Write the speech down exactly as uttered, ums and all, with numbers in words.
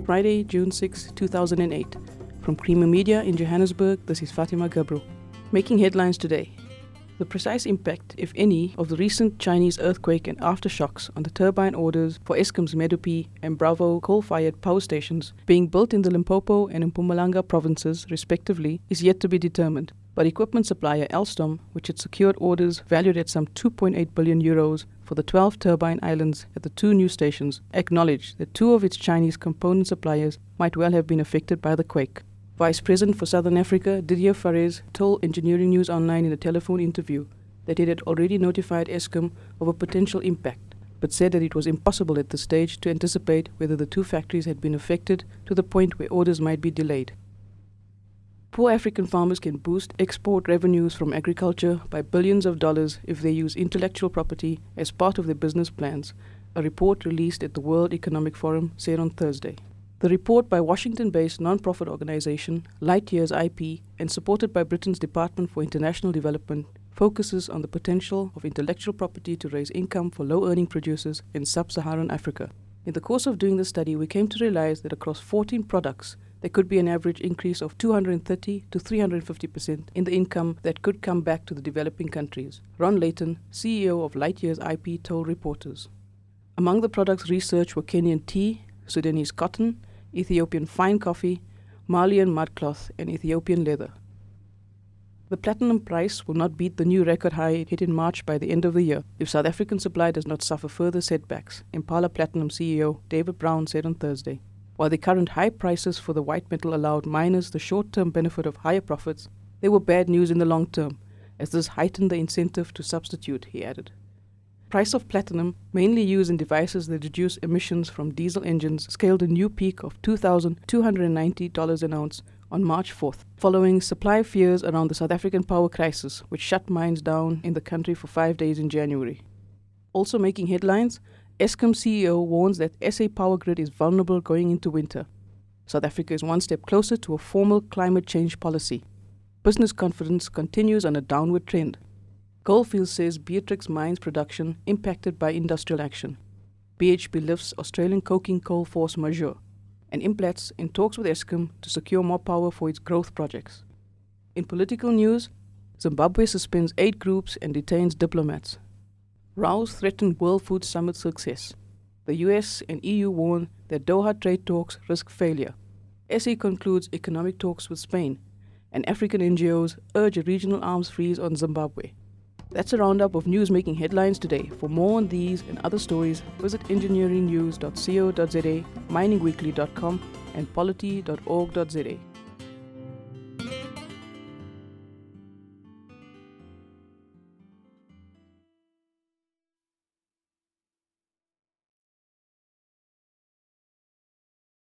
Friday, June sixth, two thousand eight. From Creamer Media in Johannesburg, this is Fatima Gabru. Making headlines today. The precise impact, if any, of the recent Chinese earthquake and aftershocks on the turbine orders for Eskom's Medupi and Bravo coal-fired power stations being built in the Limpopo and Mpumalanga provinces, respectively, is yet to be determined. But equipment supplier Alstom, which had secured orders valued at some two point eight billion euros for the twelve turbine islands at the two new stations, acknowledged that two of its Chinese component suppliers might well have been affected by the quake. Vice President for Southern Africa, Didier Fares, told Engineering News Online in a telephone interview that it had already notified Eskom of a potential impact, but said that it was impossible at this stage to anticipate whether the two factories had been affected to the point where orders might be delayed. Poor African farmers can boost export revenues from agriculture by billions of dollars if they use intellectual property as part of their business plans, a report released at the World Economic Forum said on Thursday. The report by Washington-based non-profit organization Lightyears I P and supported by Britain's Department for International Development focuses on the potential of intellectual property to raise income for low-earning producers in sub-Saharan Africa. In the course of doing the study, we came to realize that across fourteen products, there could be an average increase of two hundred thirty to three hundred fifty percent in the income that could come back to the developing countries. Ron Layton, C E O of Lightyears I P, told reporters. Among the products researched were Kenyan tea, Sudanese cotton, Ethiopian fine coffee, Malian mudcloth, and Ethiopian leather. The platinum price will not beat the new record high it hit in March by the end of the year if South African supply does not suffer further setbacks, Impala Platinum C E O David Brown said on Thursday. While the current high prices for the white metal allowed miners the short-term benefit of higher profits, they were bad news in the long term, as this heightened the incentive to substitute, he added. Price of platinum, mainly used in devices that reduce emissions from diesel engines, scaled a new peak of two thousand two hundred ninety dollars an ounce on March fourth, following supply fears around the South African power crisis, which shut mines down in the country for five days in January. Also making headlines, Eskom C E O warns that S A Power Grid is vulnerable going into winter. South Africa is one step closer to a formal climate change policy. Business confidence continues on a downward trend. Goldfields says Beatrix mines production impacted by industrial action. B H P lifts Australian coking coal force majeure. And Implats in talks with Eskom to secure more power for its growth projects. In political news, Zimbabwe suspends eight groups and detains diplomats. Rouse threatened World Food Summit success. The U S and E U warn that Doha trade talks risk failure. S A concludes economic talks with Spain, and African N G Os urge a regional arms freeze on Zimbabwe. That's a roundup of news making headlines today. For more on these and other stories, visit engineering news dot co dot za, mining weekly dot com, and polity dot org dot za.